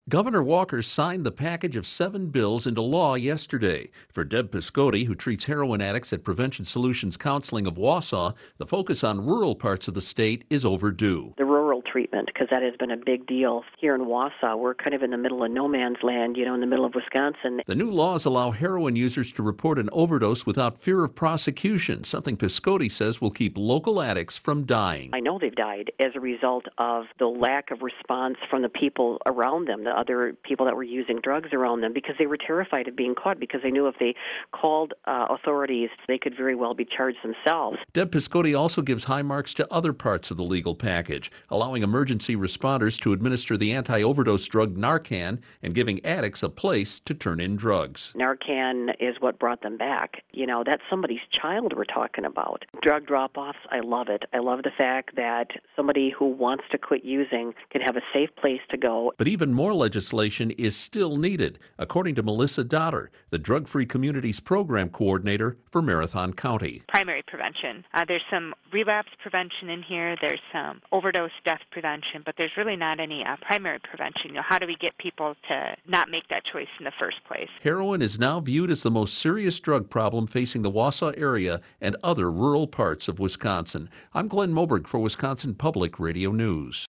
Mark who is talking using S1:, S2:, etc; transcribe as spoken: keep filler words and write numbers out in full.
S1: Governor Walker signed the package of seven bills into law yesterday. For Deb Piscotti, who treats heroin addicts at Prevention Solutions Counseling of Wausau, the focus on rural parts of the state is overdue.
S2: The rural treatment, because that has been a big deal here in Wausau. We're kind of in the middle of no man's land, you know, in the middle of Wisconsin.
S1: The new laws allow heroin users to report an overdose without fear of prosecution, something Piscotti says will keep local addicts from dying.
S2: I know they've died as a result of the lack of response from the people around them, the other people that were using drugs around them, because they were terrified of being caught, because they knew if they called uh, authorities, they could very well be charged themselves.
S1: Deb Piscotti also gives high marks to other parts of the legal package, allowing emergency responders to administer the anti-overdose drug Narcan and giving addicts a place to turn in drugs.
S2: Narcan is what brought them back. You know, that's somebody's child we're talking about. Drug drop-offs, I love it. I love the fact that somebody who wants to quit using can have a safe place to go.
S1: But even more legislation is still needed, according to Melissa Dotter, the Drug Free Communities Program Coordinator for Marathon County.
S3: Primary prevention. Uh, there's some relapse prevention in here. There's some overdose death prevention, but there's really not any uh, primary prevention. You know, how do we get people to not make that choice in the first place?
S1: Heroin is now viewed as the most serious drug problem facing the Wausau area and other rural parts of Wisconsin. I'm Glenn Moberg for Wisconsin Public Radio News.